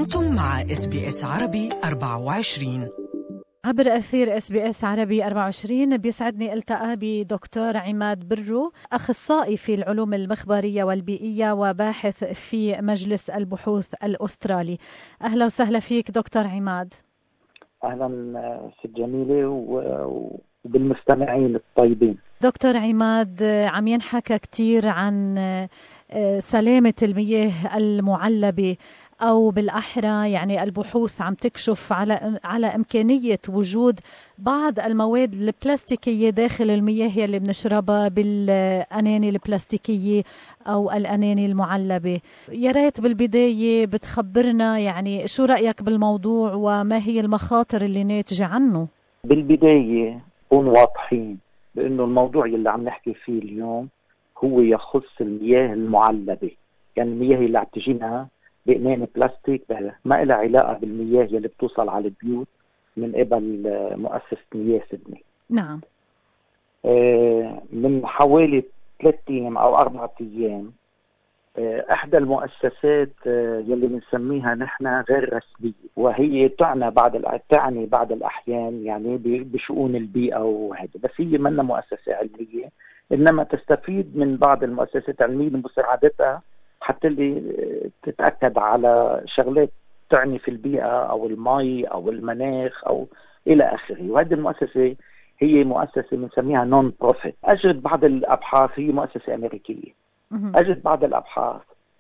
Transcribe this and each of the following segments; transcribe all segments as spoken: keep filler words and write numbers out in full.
أنتم مع إس بي إس عربي أربعة وعشرين. عبر أثير إس بي إس عربي أربعة وعشرين بيسعدني التقى بدكتور عماد برو، أخصائي في العلوم المخبرية والبيئية وباحث في مجلس البحوث الأسترالي. أهلا وسهلا فيك دكتور عماد. أهلا ست جميلة وبالمستمعين الطيبين. دكتور عماد، عم ينحكى كتير عن سلامة المياه المعلبة، أو بالأحرى يعني البحوث عم تكشف على على إمكانية وجود بعض المواد البلاستيكية داخل المياه اللي بنشربها بالأناني البلاستيكية أو الأناني المعلبة. يا ريت بالبداية بتخبرنا يعني شو رأيك بالموضوع وما هي المخاطر اللي ناتجة عنه؟ بالبداية نكون واضحين بأنه الموضوع اللي عم نحكي فيه اليوم هو يخص المياه المعلبة، يعني المياه اللي عم تجينا بأناني بلاستيك ما لها علاقة بالمياه اللي بتوصل على البيوت من قبل مؤسسة مياه سيدني. نعم. آه من حوالي ثلاثة أيام أو أربعة أيام آه إحدى المؤسسات آه يلي بنسميها نحن غير رسمية، وهي تعنى بعض تعني بعض الأحيان يعني بشؤون البيئة وهذا، بس هي منا مؤسسة علمية، إنما تستفيد من بعض المؤسسات العلمية لمساعدتها حتى اللي تتأكد على شغلات تعني في البيئة أو المي أو المناخ أو إلى آخره. وهذه المؤسسة هي مؤسسة بنسميها نون بروفيت. أجرت بعض الأبحاث، هي مؤسسة أمريكية، أجرت بعض الأبحاث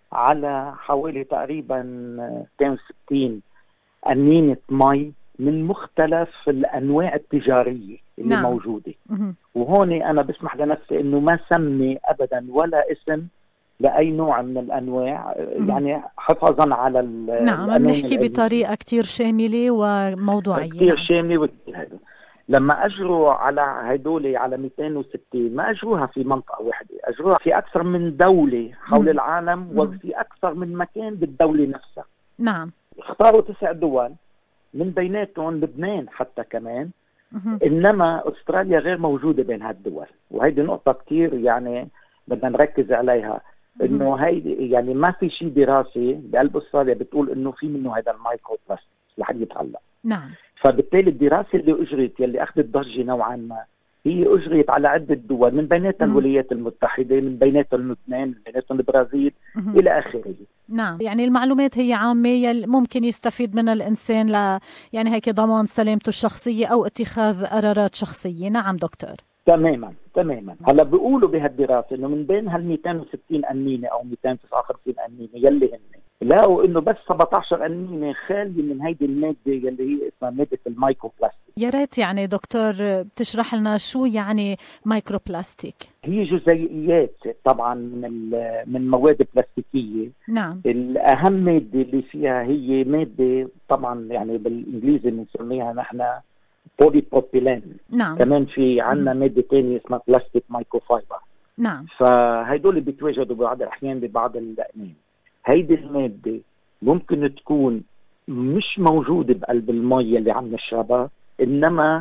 على حوالي تقريبا مئتين وستين أنينة مي من مختلف الأنواع التجارية اللي نعم. موجودة. وهون أنا بسمح لنفسي إنه ما سمي أبدا ولا اسم لأي نوع من الأنواع، يعني حفاظا على نعم نحكي بطريقة كتير شاملة وموضوعية، كتير شاملة وكتير هذا. لما أجروا على هدول على مئتين وستين ما أجروها في منطقة واحدة، أجروها في أكثر من دولة حول مم. العالم مم. وفي أكثر من مكان بالدولة نفسها. نعم. اختاروا تسع دول من بيناتهم لبنان حتى كمان، مم. إنما أستراليا غير موجودة بين هالدول، وهيدي نقطة كتير يعني بدنا نركز عليها، انه هيدي يعني ما في شيء دراسي بقلب استراليا بتقول انه في منه هذا المايكرو بلاستيك لحد يتعلق. نعم. فبالتالي الدراسه اللي اجرت يلي اخذت ضجه نوعا ما هي اجرت على عده دول، من بيناتها الولايات المتحده، من بيناتها لبنان، من بيناتها البرازيل مم. الى اخره. نعم، يعني المعلومات هي عامه ممكن يستفيد منها الانسان ل يعني هيك ضمان سلامته الشخصيه او اتخاذ قرارات شخصيه. نعم دكتور. تماما تماما. هلا بيقولوا بهالدراسه انه من بين هال مئتين وستين انينه او مئتين وتسعة وخمسين انينه يلي هن لقوا انه بس سبعة عشر انينه خاليه من هيدي الماده يلي هي اسمها ماده المايكرو بلاستيك. يا ريت يعني دكتور بتشرح لنا شو يعني مايكرو بلاستيك. هي جزيئيات طبعا من من مواد بلاستيكيه. نعم. الاهم ماده اللي فيها هي ماده طبعا يعني بالانجليزي بنسميها نحن بولي بروبيلين. نعم. كمان في عنا مادة تانية اسمها بلاستيك مايكرو فايبر. نعم. فهيدول بيتواجدوا بعض الأحيان ببعض الأناني. هيدي المادة ممكن تكون مش موجودة بقلب المية اللي عم نشربها، إنما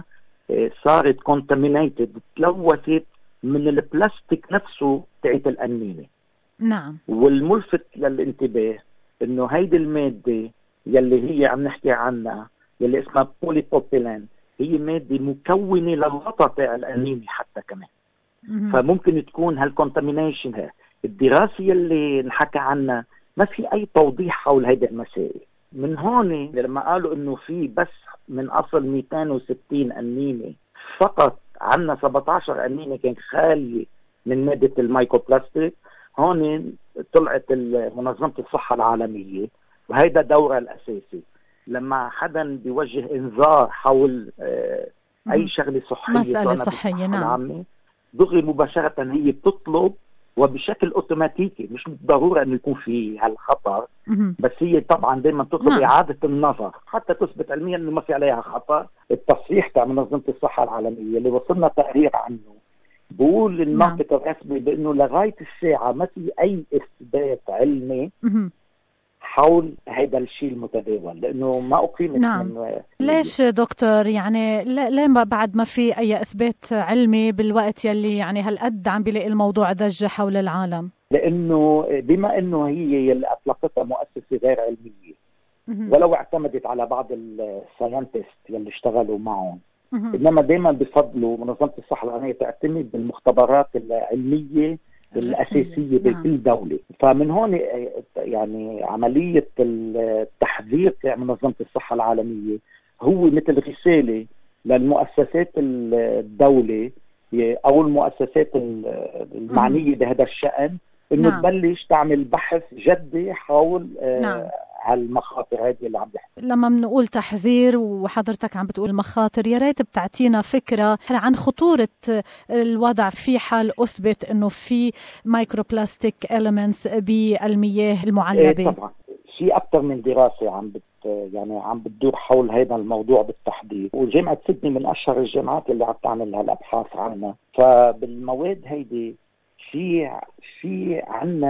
صارت contaminated، تلوثت من البلاستيك نفسه تاعت الأنينة. نعم. والملفت للانتباه إنه هيدي المادة يلي هي عم نحكي عنها يلي اسمها بولي بروبيلين هي مادة مكونة للغطاء تاع الأنينة حتى كمان. مم. فممكن تكون هالكونتامينيشن ها. الدراسة اللي نحكى عنها ما في أي توضيح حول هيدا المسائل. من هون لما قالوا إنه في بس من أصل مئتين وستين أنينة فقط عنا سبعة عشر أنينة كان خالية من مادة المايكرو بلاستيك، هون طلعت منظمة الصحة العالمية وهيدا دورها الأساسي لما حدا بيوجه انذار حول آه اي شغله صحيه مساله صحيه. نعم. دغري مباشره هي بتطلب وبشكل اوتوماتيكي، مش بالضروره انه يكون في هالخطر، بس هي طبعا دائما تطلب نعم. اعاده النظر حتى تثبت علميا انه ما في عليها خطر. التصريح تاع منظمه الصحه العالميه اللي وصلنا تقرير عنه بقول الناطق نعم. الرسمي بانه لغايه الساعه ما في اي اثبات علمي مم. حول هذا الشيء المتداول، لأنه ما أقيمت. نعم. من ليش دكتور يعني ليه بعد ما في أي إثبات علمي بالوقت يلي يعني هالقد عم بيلاقي الموضوع ضجة حول العالم؟ لأنه بما أنه هي اللي أطلقتها مؤسسة غير علمية ولو اعتمدت على بعض الساينتست يلي اشتغلوا معهم. إنما دايما بفضلوا منظمة الصحة العالمية تعتمد بالمختبرات العلمية الأساسية بكل دولة. فمن هون يعني عملية التحذير منظمة الصحة العالمية هو مثل رسالة للمؤسسات الدولة أو المؤسسات المعنية بهذا الشأن إنه نعم. تبلش تعمل بحث جدي حول نعم. هالمخاطر هذه اللي عم بحكي. لما بنقول تحذير وحضرتك عم بتقول مخاطر، يا ريت بتعطينا فكرة عن خطورة الوضع في حال أثبت إنه في مايكروبلاستيك إليمنتس بالمياه المعلبة. إيه طبعا في أكثر من دراسة عم بت يعني عم بتدور حول هذا الموضوع بالتحديد، وجامعة سيدني من أشهر الجامعات اللي عم تعمل هالأبحاث عنها. فبالمواد هيدي في في عنا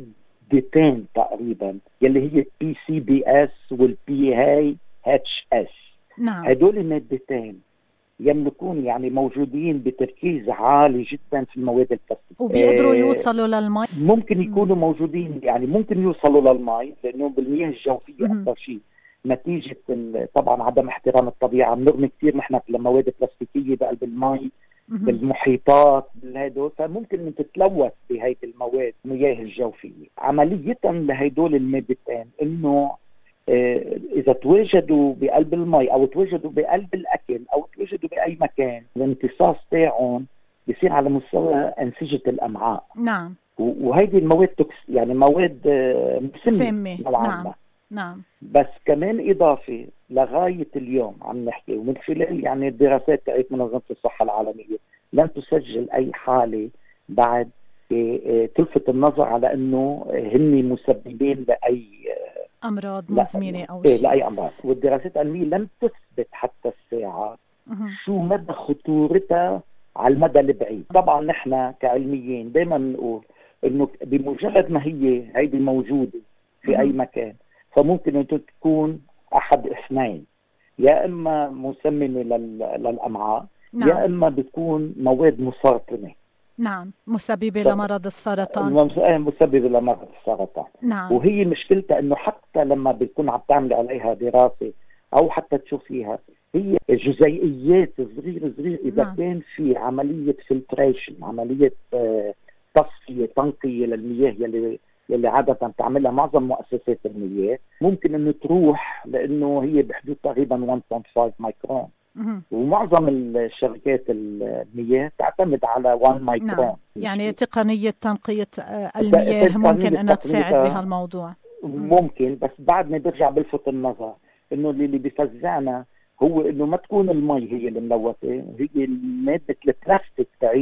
مادتين تقريبا يلي هي البي سي بي اس والبي هاي اتش اس. نعم. هدول المادتين يملكون يعني موجودين بتركيز عالي جدا في المواد البلاستيكية، وبيقدروا يوصلوا للماء. ممكن يكونوا م. موجودين يعني ممكن يوصلوا للماء لأنه بالمياه الجوفية أكثر شيء نتيجة طبعا عدم احترام الطبيعة. بنرمي كثير نحن المواد البلاستيكية بقلب الماء بالمحيطات بالهدول، فممكن ان تتلوث بهيدي المواد المياه الجوفية. عملية لهدول المادتين انه اه اذا تواجدوا بقلب الماء او تواجدوا بقلب الاكل او تواجدوا باي مكان، الامتصاص تاعهم بيصير على مستوى انسجة الامعاء. نعم. وهيدي المواد توكس يعني مواد اه مسمة نوعا ما. نعم. بس كمان إضافة لغاية اليوم عم نحكي ومن خلال يعني الدراسات تاعت منظمة الصحة العالمية لن تسجل أي حالة بعد تلفت النظر على أنه هن مسببين لأي أمراض مزمنة أو شيء. لأي أمراض. والدراسات العلمية لم تثبت حتى الساعة شو مدى خطورتها على المدى البعيد. طبعا نحن كعلميين دايما نقول أنه بمجرد ما هي هيدي موجودة في أي مكان فممكن أن تكون أحد اثنين، يا إما مسممة للأمعاء. نعم. يا إما بتكون مواد مسرطنة. نعم. مسببة ف... لمرض السرطان. مسببة لمرض السرطان. نعم. وهي مشكلتها إنه حتى لما بتكون عم تعمل عليها دراسة أو حتى تشوفيها هي جزيئيات صغيرة صغيرة. إذا نعم. كان في عملية فلتريشن، عملية تصفية تنقية للمياه يلي يلي عادة تعملها معظم مؤسسات المياه، ممكن انه تروح لانه هي بحدود تقريبا واحد فاصلة خمسة مايكرون. ومعظم الشركات المياه تعتمد على واحد مايكرون. نعم. يعني تقنية تنقية المياه ممكن انها تساعد بهالموضوع. ممكن، بس بعد ما بيرجع بلفت النظر انه اللي بيفزعنا هو انه ما تكون المي هي اللي ملوثه، هي ماده البلاستيك تاعت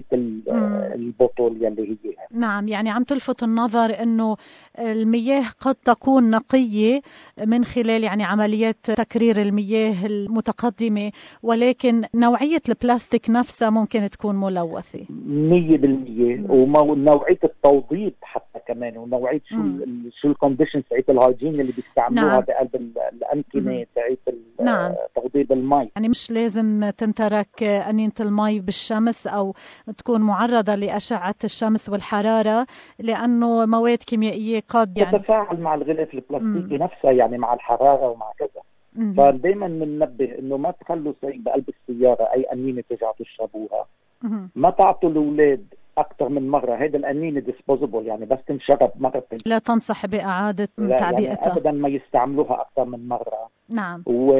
البطل يلي هي. نعم. يعني عم تلفت النظر انه المياه قد تكون نقيه من خلال يعني عمليات تكرير المياه المتقدمه، ولكن نوعيه البلاستيك نفسها ممكن تكون ملوثه مية بالمية. ونوعيه التوضيب حتى كمان، ونوعيه شو ال شو الكونديشنز تاعت الهايجين اللي بيستعملوها. نعم. بقلب الامكنه تاعت التوضيب المي. يعني مش لازم تنترك أنينة المي بالشمس أو تكون معرضة لأشعة الشمس والحرارة، لأنه مواد كيميائية قد يعني تتفاعل مع الغلاف البلاستيكي نفسها، يعني مع الحرارة ومع كذا. فدايما بننبه إنه ما تخلوا شيء بقلب السيارة أي أنينة ترجعوا تشربوها. ما تعطوا الأولاد أكثر من مرة. هذا الأنينة ديسبوزبل يعني بس تنشرب مرتين. لا تنصح بإعادة تعبئتها. يعني أبدا ما يستعملوها أكثر من مرة. نعم.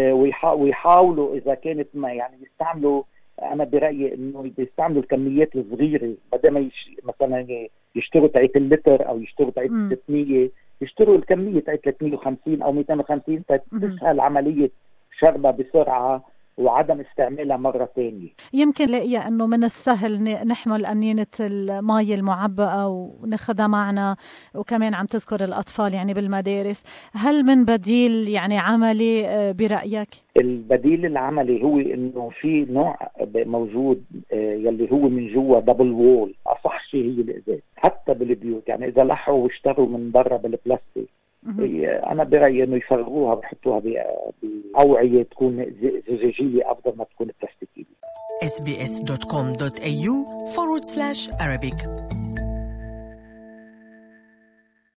ويحاولوا إذا كانت ما يعني يستعملوا، أنا برأيي إنه يستعملوا الكميات الصغيرة بدل ما يش... مثلا يشتروا تعيت اللتر أو يشتروا تعيت ستمية، يشتروا الكمية تعيت ثلاثمية وخمسين أو مئتين وخمسين فتسهل عملية شربها بسرعة وعدم استعمالها مرة ثانية. يمكن لاقيه أنه من السهل نحمل أنينة الماء المعبأة وناخدها معنا، وكمان عم تذكر الأطفال يعني بالمدارس. هل من بديل يعني عملي برأيك؟ البديل العملي هو أنه في نوع موجود يلي هو من جوا دبل وول، أصح شيء هي الإزاز حتى بالبيوت. يعني إذا لحوا واشتروا من برا بالبلاستيك، أنا برأيي إنه يفرغوها ويحطوها بأوعية تكون زجاجية أفضل ما تكون بلاستيكية. إس بي إس دوت كوم دوت إيه يو forward slash Arabic